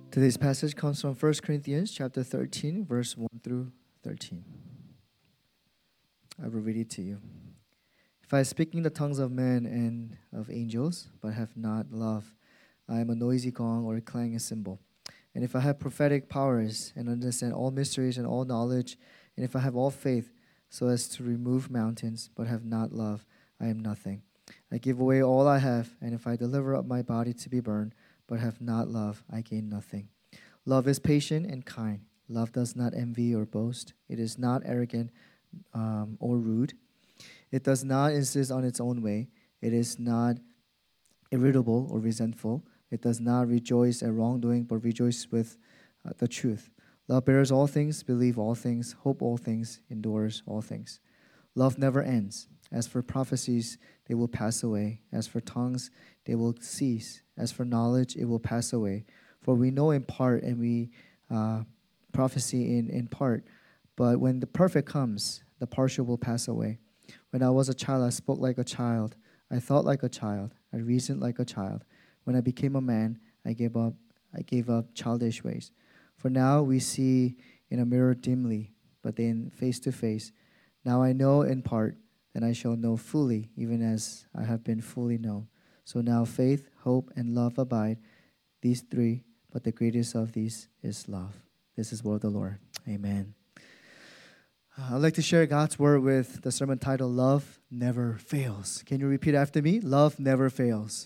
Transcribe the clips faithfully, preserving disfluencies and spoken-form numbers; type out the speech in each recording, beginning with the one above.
Today's passage comes from First Corinthians chapter thirteen, verse one through thirteen. I will read it to you. If I speak in the tongues of men and of angels, but have not love, I am a noisy gong or a clanging cymbal. And if I have prophetic powers and understand all mysteries and all knowledge, and if I have all faith so as to remove mountains, but have not love, I am nothing. I give away all I have, and if I deliver up my body to be burned, but have not love, I gain nothing. Love is patient and kind. Love does not envy or boast. It is not arrogant um, or rude. It does not insist on its own way. It is not irritable or resentful. It does not rejoice at wrongdoing, but rejoices with uh, the truth. Love bears all things, believes all things, hopes all things, endures all things. Love never ends. As for prophecies, they will pass away. As for tongues, they will cease. As for knowledge, it will pass away. For we know in part, and we uh, prophesy in, in part. But when the perfect comes, the partial will pass away. When I was a child, I spoke like a child. I thought like a child. I reasoned like a child. When I became a man, I gave up. I gave up childish ways. For now we see in a mirror dimly, but then face to face. Now I know in part, then I shall know fully, even as I have been fully known. So now faith, hope, and love abide, these three, but the greatest of these is love. This is the word of the Lord. Amen. Uh, I'd like to share God's word with the sermon title, Love Never Fails. Can you repeat after me? Love never fails.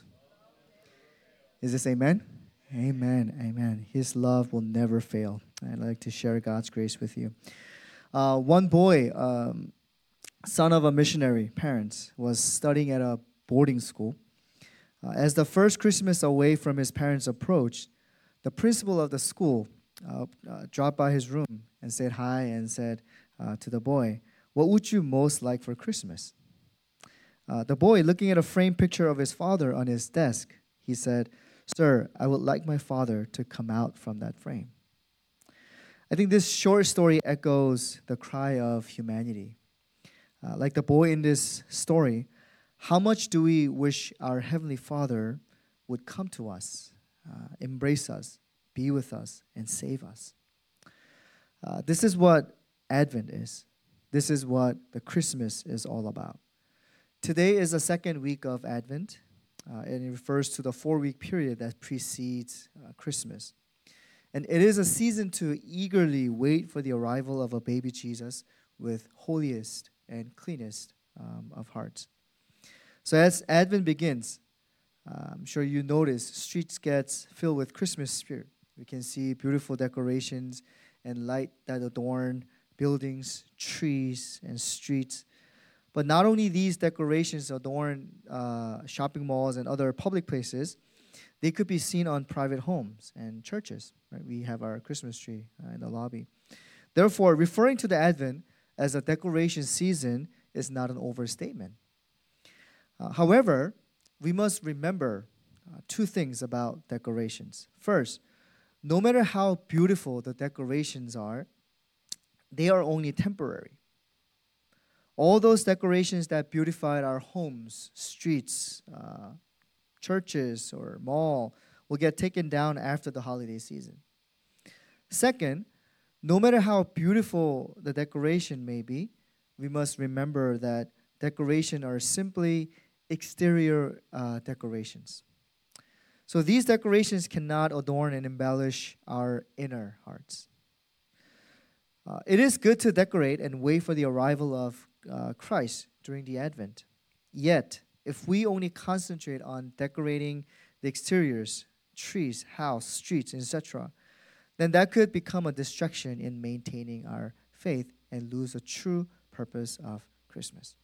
Is this amen? Amen, amen. His love will never fail. I'd like to share God's grace with you. Uh, one boy, um, son of a missionary parents, was studying at a boarding school. Uh, as the first Christmas away from his parents approached, the principal of the school uh, uh, dropped by his room and said hi and said uh, to the boy, "What would you most like for Christmas?" Uh, the boy, looking at a framed picture of his father on his desk, he said, "Sir, I would like my father to come out from that frame." I think this short story echoes the cry of humanity. Uh, like the boy in this story, how much do we wish our Heavenly Father would come to us, uh, embrace us, be with us, and save us? Uh, this is what Advent is. This is what the Christmas is all about. Today is the second week of Advent, uh, and it refers to the four-week period that precedes uh, Christmas. And it is a season to eagerly wait for the arrival of a baby Jesus with holiest and cleanest um, of hearts. So as Advent begins, uh, I'm sure you notice streets gets filled with Christmas spirit. We can see beautiful decorations and light that adorn buildings, trees, and streets. But not only these decorations adorn uh, shopping malls and other public places, they could be seen on private homes and churches. Right? We have our Christmas tree uh, in the lobby. Therefore, referring to the Advent as a decoration season is not an overstatement. Uh, however, we must remember uh, two things about decorations. First, no matter how beautiful the decorations are, they are only temporary. All those decorations that beautified our homes, streets, uh, churches, or mall will get taken down after the holiday season. Second, no matter how beautiful the decoration may be, we must remember that decorations are simply exterior uh, decorations. So these decorations cannot adorn and embellish our inner hearts. Uh, it is good to decorate and wait for the arrival of uh, Christ during the Advent. Yet, if we only concentrate on decorating the exteriors, trees, house, streets, et cetera, then that could become a distraction in maintaining our faith and lose the true purpose of Christmas.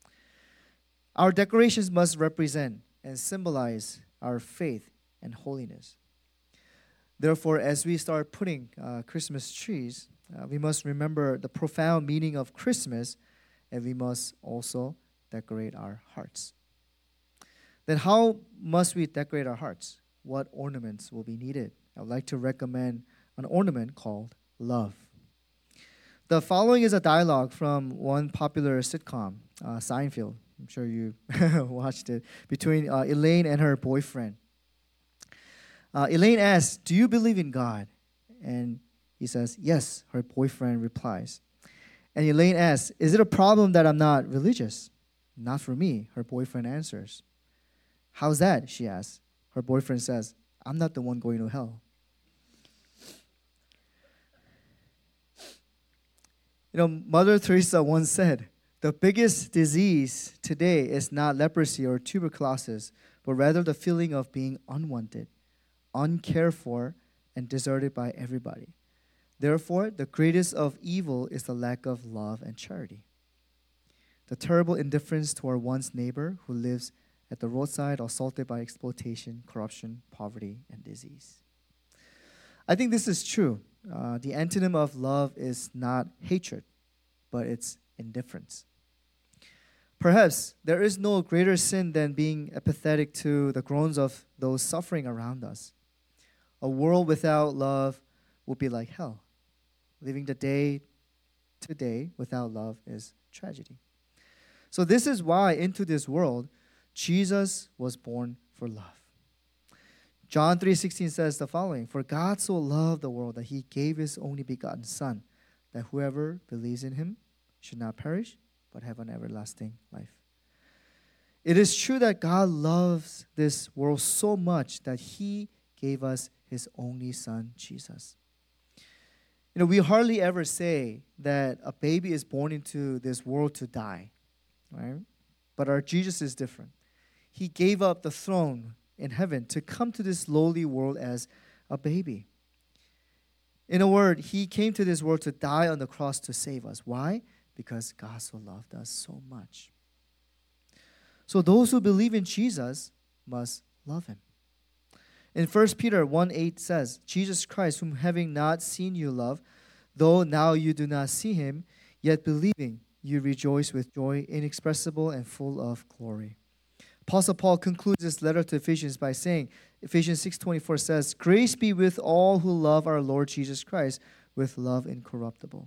Our decorations must represent and symbolize our faith and holiness. Therefore, as we start putting uh, Christmas trees, uh, we must remember the profound meaning of Christmas, and we must also decorate our hearts. Then how must we decorate our hearts? What ornaments will be needed? I would like to recommend an ornament called love. The following is a dialogue from one popular sitcom, uh, Seinfeld. I'm sure you watched it, between uh, Elaine and her boyfriend. Uh, Elaine asks, do you believe in God? And he says, yes, her boyfriend replies. And Elaine asks, is it a problem that I'm not religious? Not for me, her boyfriend answers. How's that? She asks. Her boyfriend says, I'm not the one going to hell. You know, Mother Teresa once said, the biggest disease today is not leprosy or tuberculosis, but rather the feeling of being unwanted, uncared for, and deserted by everybody. Therefore, the greatest of evil is the lack of love and charity. The terrible indifference toward one's neighbor who lives at the roadside, assaulted by exploitation, corruption, poverty, and disease. I think this is true. Uh, the antonym of love is not hatred, but it's indifference. Perhaps there is no greater sin than being apathetic to the groans of those suffering around us. A world without love would be like hell. Living the day to day without love is tragedy. So this is why into this world, Jesus was born for love. John three sixteen says the following, for God so loved the world that he gave his only begotten Son, that whoever believes in him should not perish, but have an everlasting life. It is true that God loves this world so much that he gave us his only Son, Jesus. You know, we hardly ever say that a baby is born into this world to die, right? But our Jesus is different. He gave up the throne in heaven to come to this lowly world as a baby. In a word, he came to this world to die on the cross to save us. Why? Because God so loved us so much. So those who believe in Jesus must love him. In First Peter one eight says, Jesus Christ, whom having not seen you love, though now you do not see him, yet believing you rejoice with joy inexpressible and full of glory. Apostle Paul concludes this letter to Ephesians by saying, Ephesians six twenty-four says, grace be with all who love our Lord Jesus Christ with love incorruptible.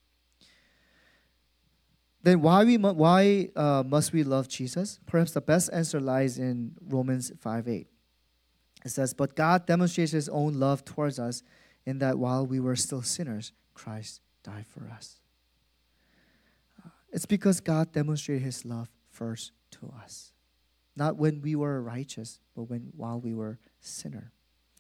Then why we mu- why uh, must we love Jesus? Perhaps the best answer lies in Romans five eight. It says, but God demonstrates his own love towards us in that while we were still sinners, Christ died for us. Uh, it's because God demonstrated his love first to us. Not when we were righteous, but when while we were sinner.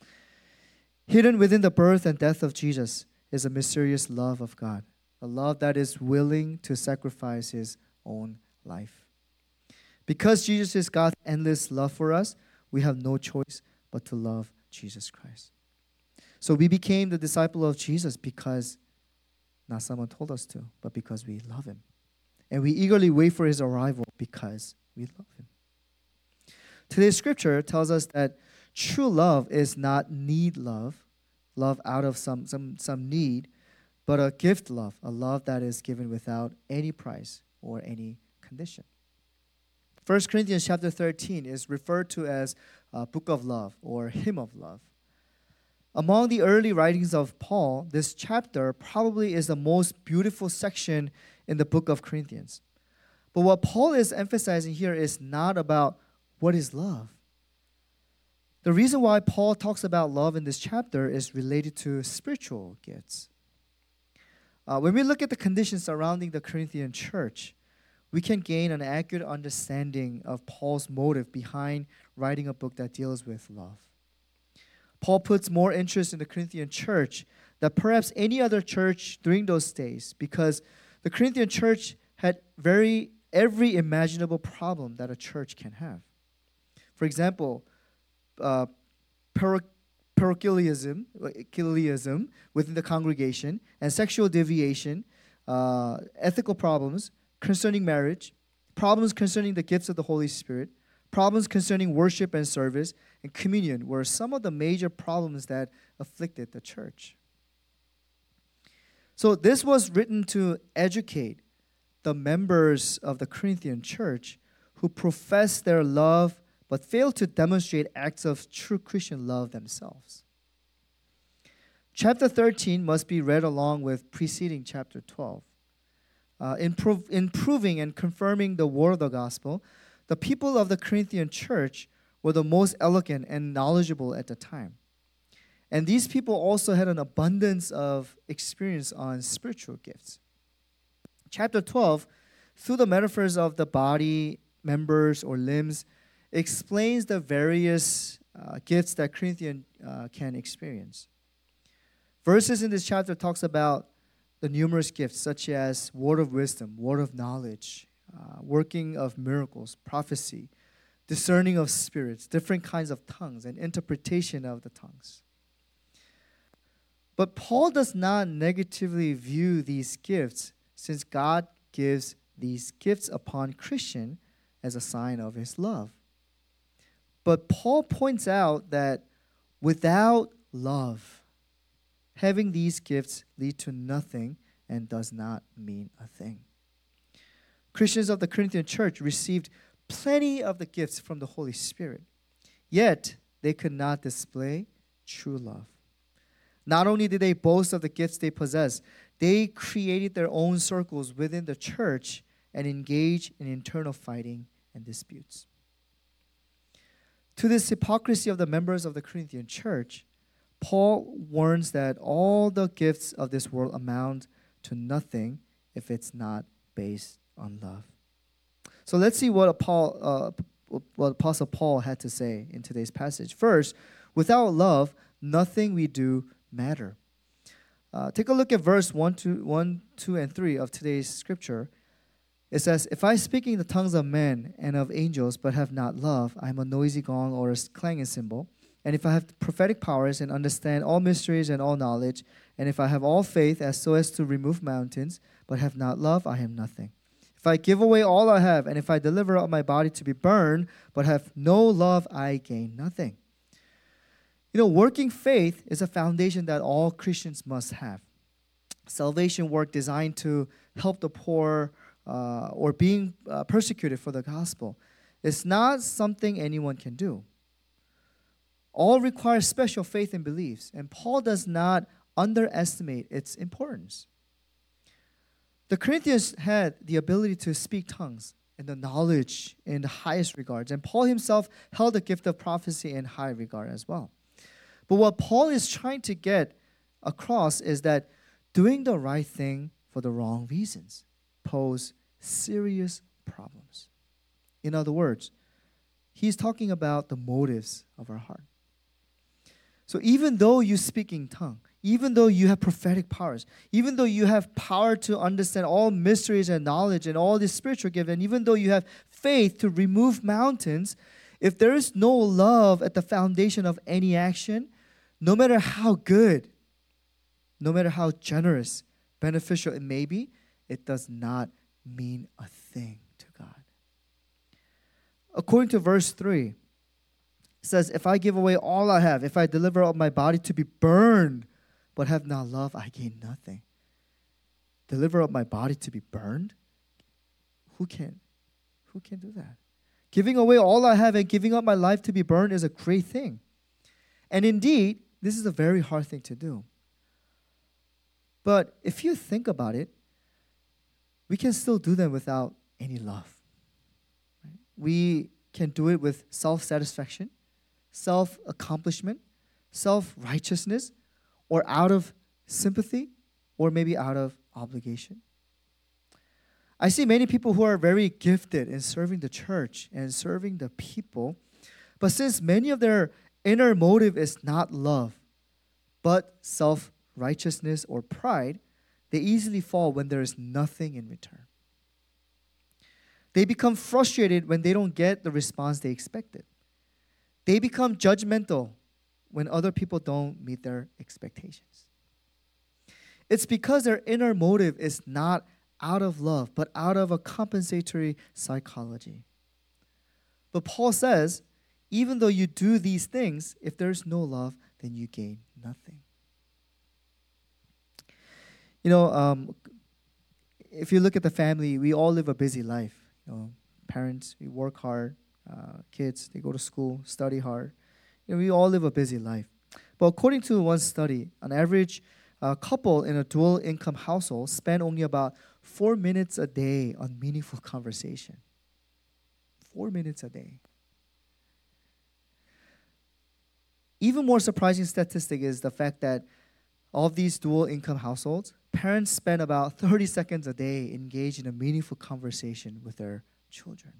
Hidden within the birth and death of Jesus is a mysterious love of God, a love that is willing to sacrifice his own life. Because Jesus is God's endless love for us, we have no choice but to love Jesus Christ. So we became the disciple of Jesus because not someone told us to, but because we love him. And we eagerly wait for his arrival because we love him. Today's scripture tells us that true love is not need love, love out of some, some, some need, but a gift love, a love that is given without any price or any condition. First Corinthians chapter thirteen is referred to as a book of love or hymn of love. Among the early writings of Paul, this chapter probably is the most beautiful section in the book of Corinthians. But what Paul is emphasizing here is not about what is love. The reason why Paul talks about love in this chapter is related to spiritual gifts. Uh, when we look at the conditions surrounding the Corinthian church, we can gain an accurate understanding of Paul's motive behind writing a book that deals with love. Paul puts more interest in the Corinthian church than perhaps any other church during those days because the Corinthian church had very every imaginable problem that a church can have. For example, uh, paroch- parochialism, parochialism within the congregation, and sexual deviation, uh, ethical problems concerning marriage, problems concerning the gifts of the Holy Spirit, problems concerning worship and service, and communion were some of the major problems that afflicted the church. So this was written to educate the members of the Corinthian church who profess their love but fail to demonstrate acts of true Christian love themselves. Chapter thirteen must be read along with preceding chapter twelve. Uh, in, prov- in proving and confirming the word of the gospel, the people of the Corinthian church were the most eloquent and knowledgeable at the time. And these people also had an abundance of experience on spiritual gifts. Chapter twelve, through the metaphors of the body, members, or limbs, explains the various uh, gifts that Corinthians uh, can experience. Verses in this chapter talks about the numerous gifts such as word of wisdom, word of knowledge, uh, working of miracles, prophecy, discerning of spirits, different kinds of tongues, and interpretation of the tongues. But Paul does not negatively view these gifts, since God gives these gifts upon Christian as a sign of his love. But Paul points out that without love, having these gifts lead to nothing and does not mean a thing. Christians of the Corinthian church received plenty of the gifts from the Holy Spirit, yet they could not display true love. Not only did they boast of the gifts they possessed, they created their own circles within the church and engaged in internal fighting and disputes. To this hypocrisy of the members of the Corinthian church, Paul warns that all the gifts of this world amount to nothing if it's not based on love. So let's see what, Paul, uh, what Apostle Paul had to say in today's passage. First, without love, nothing we do matter. Uh, take a look at verse one, two, one, two, and three of today's scripture. It says, if I speak in the tongues of men and of angels but have not love, I am a noisy gong or a clanging cymbal. And if I have prophetic powers and understand all mysteries and all knowledge, and if I have all faith as so as to remove mountains but have not love, I am nothing. If I give away all I have, and if I deliver up my body to be burned but have no love, I gain nothing. You know, working faith is a foundation that all Christians must have. Salvation work designed to help the poor uh, or being uh, persecuted for the gospel. It's not something anyone can do. All require special faith and beliefs, and Paul does not underestimate its importance. The Corinthians had the ability to speak tongues and the knowledge in the highest regards, and Paul himself held the gift of prophecy in high regard as well. But what Paul is trying to get across is that doing the right thing for the wrong reasons pose serious problems. In other words, he's talking about the motives of our heart. So even though you speak in tongue, even though you have prophetic powers, even though you have power to understand all mysteries and knowledge and all this spiritual gift, and even though you have faith to remove mountains, if there is no love at the foundation of any action, no matter how good, no matter how generous, beneficial it may be, it does not mean a thing to God. According to verse three, it says, if I give away all I have, if I deliver up my body to be burned, but have not love, I gain nothing. Deliver up my body to be burned? Who can? Who can do that? Giving away all I have and giving up my life to be burned is a great thing. And indeed, this is a very hard thing to do. But if you think about it, we can still do them without any love. Right? We can do it with self-satisfaction, self-accomplishment, self-righteousness, or out of sympathy, or maybe out of obligation. I see many people who are very gifted in serving the church and serving the people, but since many of their inner motive is not love, but self-righteousness or pride, they easily fall when there is nothing in return. They become frustrated when they don't get the response they expected. They become judgmental when other people don't meet their expectations. It's because their inner motive is not out of love, but out of a compensatory psychology. But Paul says, even though you do these things, if there's no love, then you gain nothing. You know, um, if you look at the family, we all live a busy life. You know, parents, we work hard. Uh, kids, they go to school, study hard. You know, we all live a busy life. But according to one study, on average, a couple in a dual income household spend only about four minutes a day on meaningful conversation. Four minutes a day. even more surprising statistic is the fact that of these dual income households, parents spend about thirty seconds a day engaged in a meaningful conversation with their children.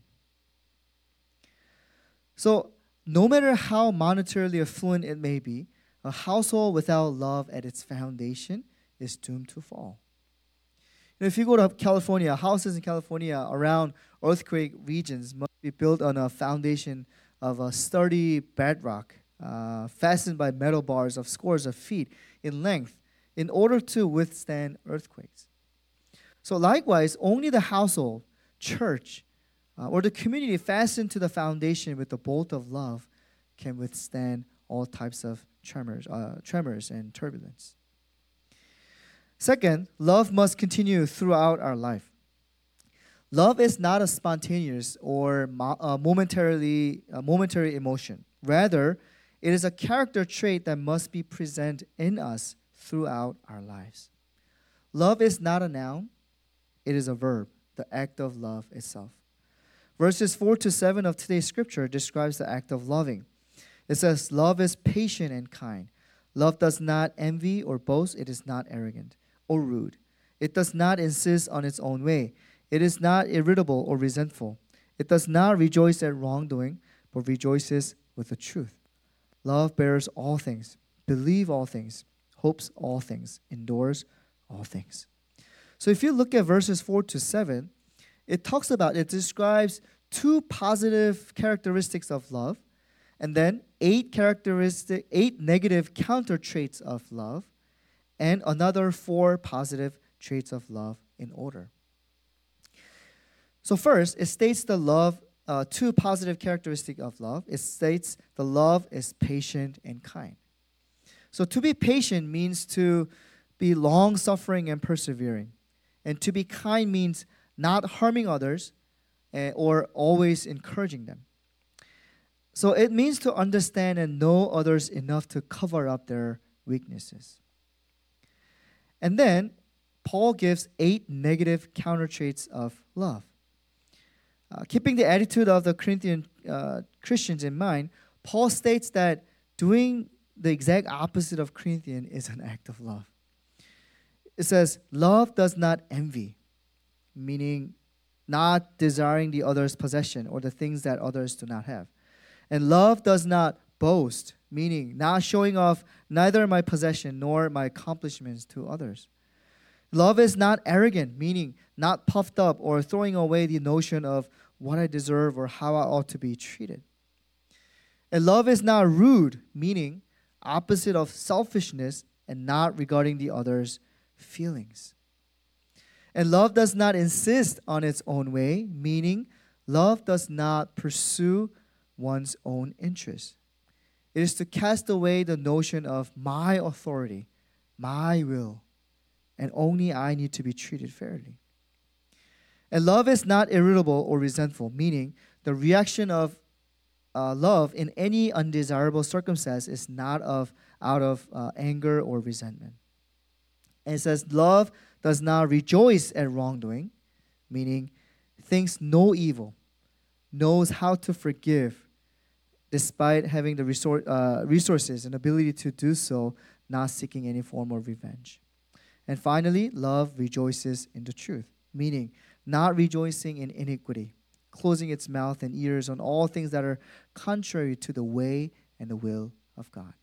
So, no matter how monetarily affluent it may be, a household without love at its foundation is doomed to fall. You know, if you go to California, houses in California around earthquake regions must be built on a foundation of a sturdy bedrock, uh, fastened by metal bars of scores of feet in length in order to withstand earthquakes. So likewise, only the household, church, uh, or the community fastened to the foundation with the bolt of love can withstand all types of tremors, uh, tremors and turbulence. Second, love must continue throughout our life. Love is not a spontaneous or mo- uh, momentarily uh, momentary emotion. Rather, it is a character trait that must be present in us throughout our lives. Love is not a noun, it is a verb, the act of love itself. Verses four to seven of today's scripture describes the act of loving. It says, love is patient and kind. Love does not envy or boast. It is not arrogant or rude. It does not insist on its own way. It is not irritable or resentful. It does not rejoice at wrongdoing, but rejoices with the truth. Love bears all things, believes all things, hopes all things, endures all things. So if you look at verses four to seven, it talks about, it describes two positive characteristics of love, and then eight characteristic, eight negative counter traits of love, and another four positive traits of love in order. So first, it states the love, uh, two positive characteristics of love. It states the love is patient and kind. So to be patient means to be long-suffering and persevering. And to be kind means not harming others uh, or always encouraging them. So it means to understand and know others enough to cover up their weaknesses. And then Paul gives eight negative counter traits of love. Uh, keeping the attitude of the Corinthian uh, Christians in mind, Paul states that doing the exact opposite of Corinthian is an act of love. It says, love does not envy, meaning not desiring the other's possession or the things that others do not have. And love does not boast, meaning not showing off neither my possession nor my accomplishments to others. Love is not arrogant, meaning not puffed up or throwing away the notion of what I deserve or how I ought to be treated. And love is not rude, meaning opposite of selfishness and not regarding the other's feelings. And love does not insist on its own way, meaning love does not pursue one's own interests. It is to cast away the notion of my authority, my will, and only I need to be treated fairly. And love is not irritable or resentful, meaning the reaction of uh, love in any undesirable circumstance is not of out of uh, anger or resentment. And it says love does not rejoice at wrongdoing, meaning thinks no evil, knows how to forgive, despite having the resor- uh, resources and ability to do so, not seeking any form of revenge. And finally, love rejoices in the truth, meaning not rejoicing in iniquity, closing its mouth and ears on all things that are contrary to the way and the will of God.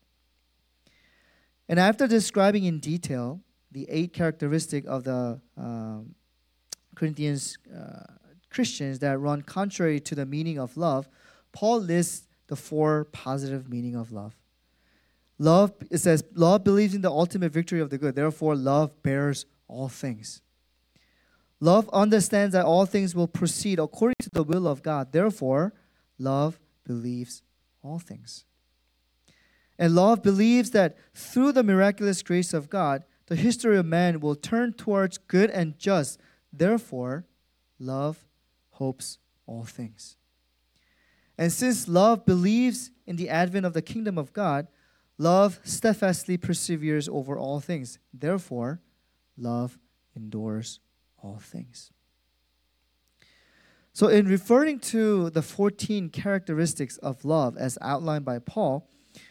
And after describing in detail the eight characteristics of the um, Corinthians uh, Christians that run contrary to the meaning of love, Paul lists the four positive meaning of love. Love, it says, love believes in the ultimate victory of the good. Therefore, love bears all things. Love understands that all things will proceed according to the will of God. Therefore, love believes all things. And love believes that through the miraculous grace of God, the history of man will turn towards good and just. Therefore, love hopes all things. And since love believes in the advent of the kingdom of God, love steadfastly perseveres over all things. Therefore, love endures all things. So in referring to the fourteen characteristics of love as outlined by Paul,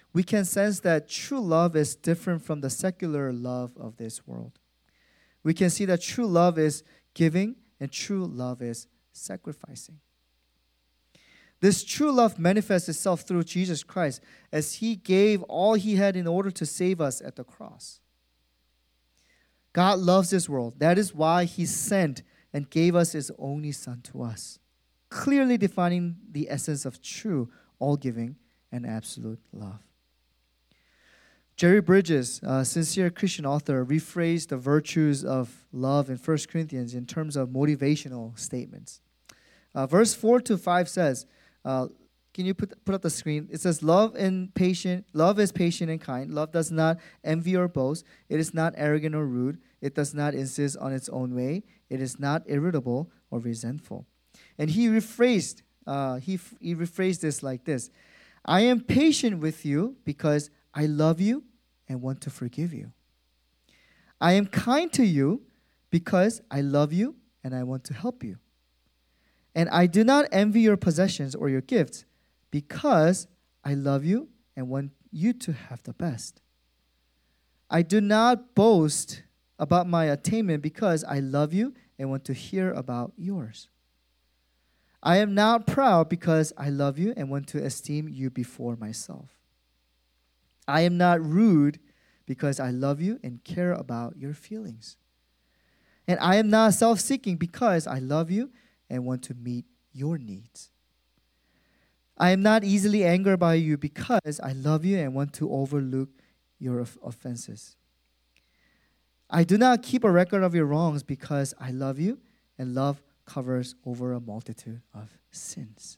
we can sense that true love is different from the secular love of this world. We can see that true love is giving and true love is sacrificing. This true love manifests itself through Jesus Christ as he gave all he had in order to save us at the cross. God loves this world. That is why he sent and gave us his only Son to us, clearly defining the essence of true, all-giving, and absolute love. Jerry Bridges, a sincere Christian author, rephrased the virtues of love in First Corinthians in terms of motivational statements. Uh, verse four to five says, uh, can you put, put up the screen? It says, love and patient, love is patient and kind. Love does not envy or boast. It is not arrogant or rude. It does not insist on its own way. It is not irritable or resentful. And he rephrased, uh, he, he rephrased this like this. I am patient with you because I love you and want to forgive you. I am kind to you because I love you and I want to help you. And I do not envy your possessions or your gifts because I love you and want you to have the best. I do not boast about my attainment because I love you and want to hear about yours. I am not proud because I love you and want to esteem you before myself. I am not rude because I love you and care about your feelings. And I am not self-seeking because I love you and want to meet your needs. I am not easily angered by you because I love you and want to overlook your offenses. I do not keep a record of your wrongs because I love you and love covers over a multitude of sins.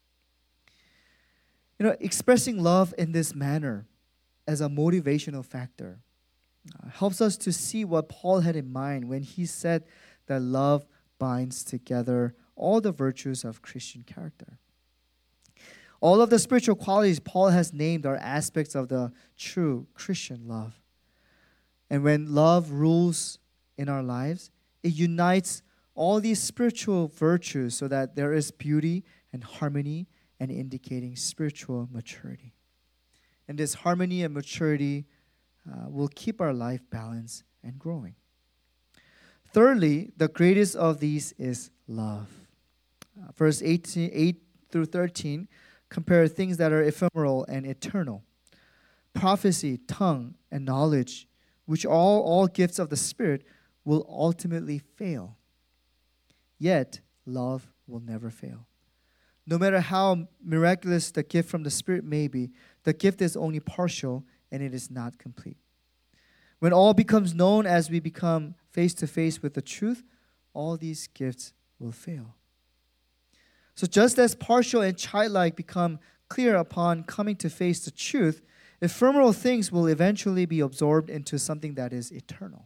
You know, expressing love in this manner as a motivational factor uh, helps us to see what Paul had in mind when he said that love binds together all the virtues of Christian character. All of the spiritual qualities Paul has named are aspects of the true Christian love. And when love rules in our lives, it unites all these spiritual virtues so that there is beauty and harmony and indicating spiritual maturity. And this harmony and maturity uh, will keep our life balanced and growing. Thirdly, the greatest of these is love. Uh, verse eighteen, eight through thirteen compare things that are ephemeral and eternal. Prophecy, tongue, and knowledge, which are all, all gifts of the Spirit, will ultimately fail. Yet, love will never fail. No matter how miraculous the gift from the Spirit may be, the gift is only partial and it is not complete. When all becomes known as we become face to face with the truth, all these gifts will fail. So just as partial and childlike become clear upon coming to face the truth, ephemeral things will eventually be absorbed into something that is eternal.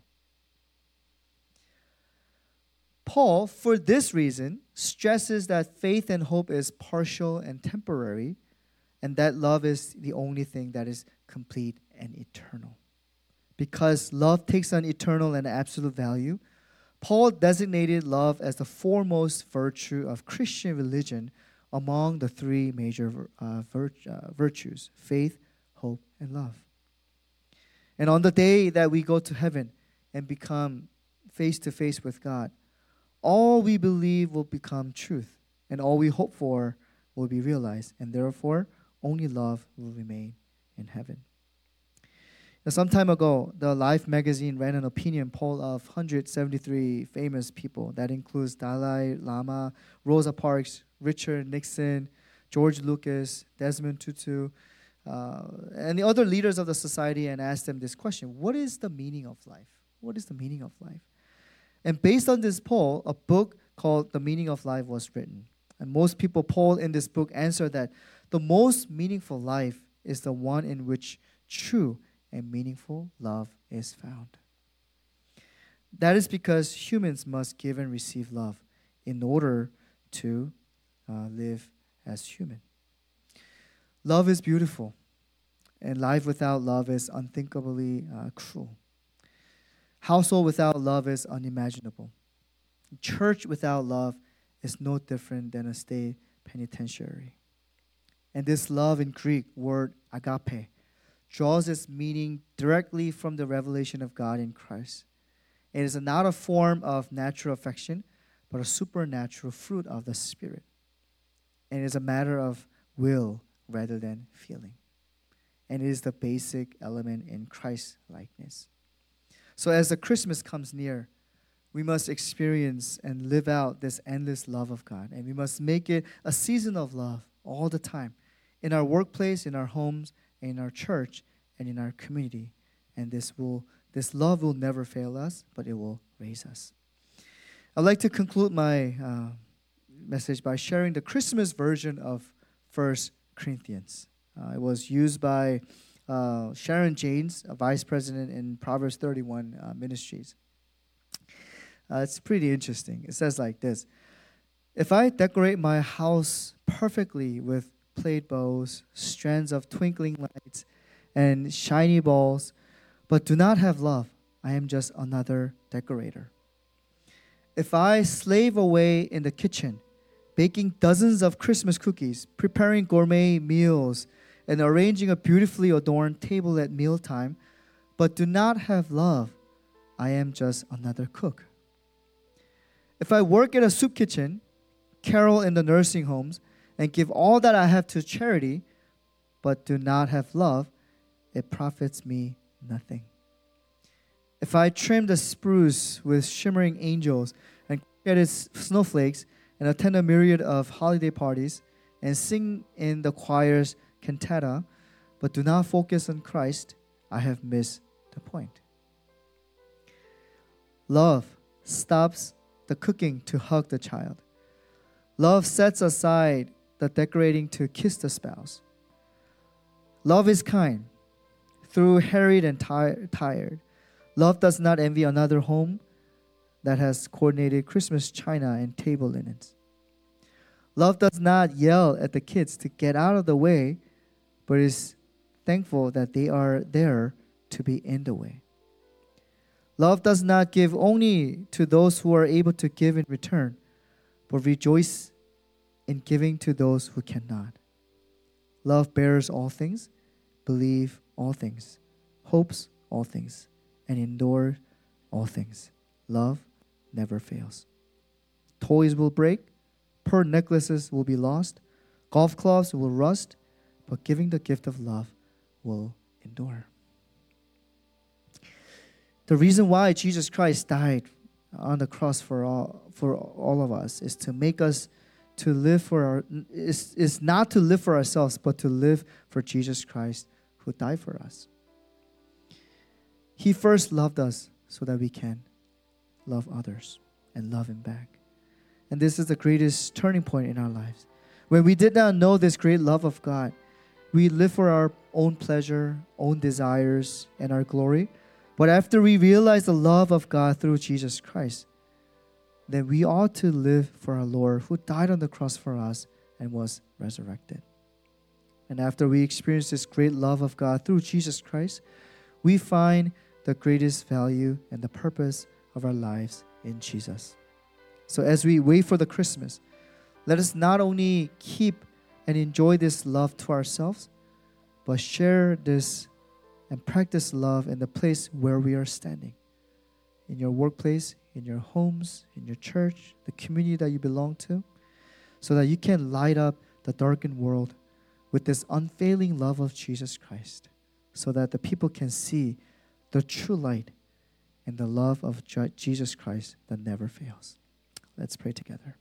Paul, for this reason, stresses that faith and hope is partial and temporary, and that love is the only thing that is complete and eternal. Because love takes on eternal and absolute value, Paul designated love as the foremost virtue of Christian religion among the three major uh, vir- uh, virtues, faith, hope, and love. And on the day that we go to heaven and become face to face with God, all we believe will become truth, and all we hope for will be realized, and therefore only love will remain in heaven. Now, some time ago, the Life magazine ran an opinion poll of one hundred seventy-three famous people. That includes Dalai Lama, Rosa Parks, Richard Nixon, George Lucas, Desmond Tutu, uh, and the other leaders of the society, and asked them this question: what is the meaning of life? What is the meaning of life? And based on this poll, a book called The Meaning of Life was written. And most people polled in this book answered that the most meaningful life is the one in which true and meaningful love is found. That is because humans must give and receive love in order to uh, live as human. Love is beautiful, and life without love is unthinkably uh, cruel. Household without love is unimaginable. Church without love is no different than a state penitentiary. And this love in Greek word agape draws its meaning directly from the revelation of God in Christ. It is not a form of natural affection, but a supernatural fruit of the Spirit. And it is a matter of will rather than feeling. And it is the basic element in Christ's likeness. So as the Christmas comes near, we must experience and live out this endless love of God. And we must make it a season of love all the time. In our workplace, in our homes, in our church, and in our community. And this will this love will never fail us, but it will raise us. I'd like to conclude my uh, message by sharing the Christmas version of First Corinthians. Uh, it was used by uh, Sharon Janes, a vice president in Proverbs thirty-one uh, Ministries. Uh, it's pretty interesting. It says like this: if I decorate my house perfectly with plaid bows, strands of twinkling lights, and shiny balls, but do not have love, I am just another decorator. If I slave away in the kitchen, baking dozens of Christmas cookies, preparing gourmet meals, and arranging a beautifully adorned table at mealtime, but do not have love, I am just another cook. If I work at a soup kitchen, carol in the nursing homes, and give all that I have to charity, but do not have love, it profits me nothing. If I trim the spruce with shimmering angels and get its snowflakes and attend a myriad of holiday parties and sing in the choir's cantata, but do not focus on Christ, I have missed the point. Love stops the cooking to hug the child. Love sets aside the decorating to kiss the spouse. Love is kind, through harried and ti- tired. Love does not envy another home that has coordinated Christmas china and table linens. Love does not yell at the kids to get out of the way, but is thankful that they are there to be in the way. Love does not give only to those who are able to give in return, but rejoice in giving to those who cannot. Love bears all things, believes all things, hopes all things, and endures all things. Love never fails. Toys will break, pearl necklaces will be lost, golf clubs will rust, but giving the gift of love will endure. The reason why Jesus Christ died on the cross for all for all of us is to make us to live for our is, is not to live for ourselves, but to live for Jesus Christ who died for us. He first loved us so that we can love others and love Him back. And this is the greatest turning point in our lives. When we did not know this great love of God, we live for our own pleasure, own desires, and our glory. But after we realize the love of God through Jesus Christ, then we ought to live for our Lord who died on the cross for us and was resurrected. And after we experience this great love of God through Jesus Christ, we find the greatest value and the purpose of our lives in Jesus. So as we wait for the Christmas, let us not only keep and enjoy this love to ourselves, but share this and practice love in the place where we are standing. In your workplace, in your homes, in your church, the community that you belong to, so that you can light up the darkened world with this unfailing love of Jesus Christ, so that the people can see the true light and the love of Jesus Christ that never fails. Let's pray together.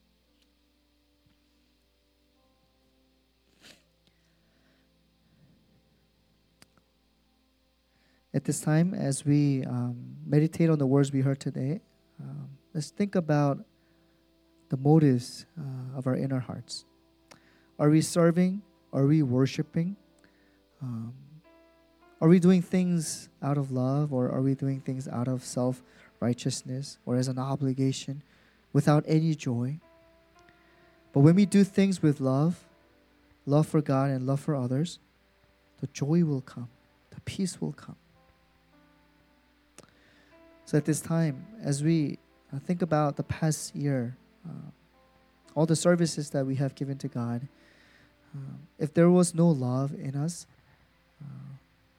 At this time, as we um, meditate on the words we heard today, um, let's think about the motives uh, of our inner hearts. Are we serving? Are we worshiping? Um, are we doing things out of love, or are we doing things out of self-righteousness or as an obligation without any joy? But when we do things with love, love for God and love for others, the joy will come, the peace will come. So at this time, as we uh, think about the past year, uh, all the services that we have given to God, uh, if there was no love in us, uh,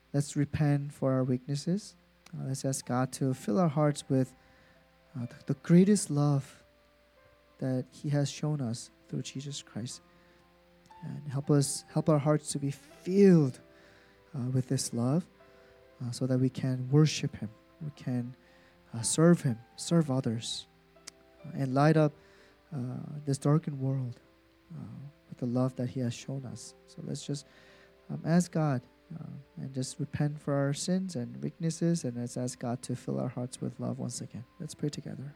let's repent for our weaknesses. Uh, let's ask God to fill our hearts with uh, the, the greatest love that He has shown us through Jesus Christ, and help us help our hearts to be filled uh, with this love, uh, so that we can worship Him, we can uh, serve Him, serve others, uh, and light up uh, this darkened world uh, with the love that He has shown us. So let's just um, ask God uh, and just repent for our sins and weaknesses, and let's ask God to fill our hearts with love once again. Let's pray together.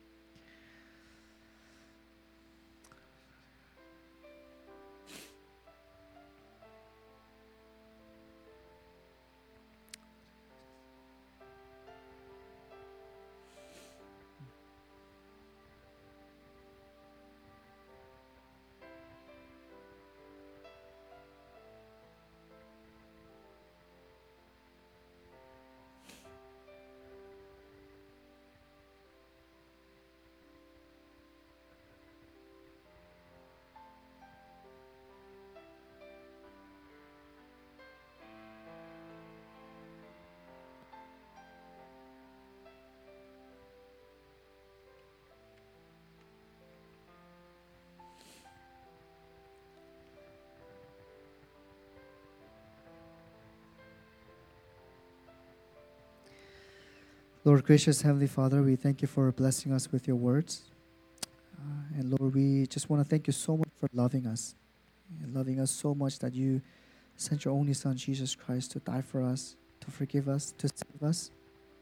Lord, gracious Heavenly Father, we thank you for blessing us with your words. Uh, and Lord, we just want to thank you so much for loving us, and loving us so much that you sent your only Son, Jesus Christ, to die for us, to forgive us, to save us.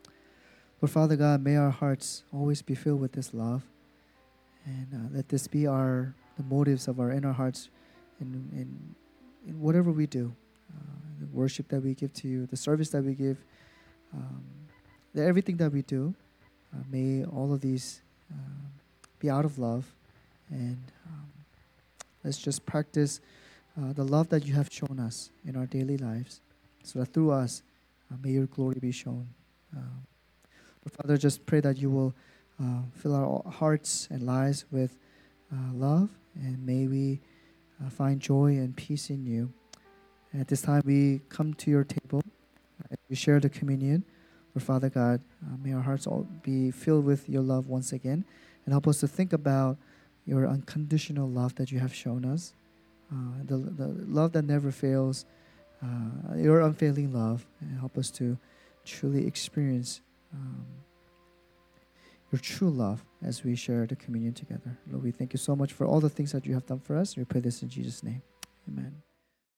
Lord Father God, may our hearts always be filled with this love, and uh, let this be our the motives of our inner hearts in, in, in whatever we do, uh, the worship that we give to you, the service that we give, um, that everything that we do, uh, may all of these uh, be out of love, and um, let's just practice uh, the love that you have shown us in our daily lives, so that through us, uh, may your glory be shown. Um, Father, just pray that you will uh, fill our hearts and lives with uh, love, and may we uh, find joy and peace in you. And at this time, we come to your table, uh, we share the communion. Lord Father God, uh, may our hearts all be filled with your love once again, and help us to think about your unconditional love that you have shown us, uh, the, the love that never fails, uh, your unfailing love, and help us to truly experience um, your true love as we share the communion together. Lord, we thank you so much for all the things that you have done for us. We pray this in Jesus' name. Amen.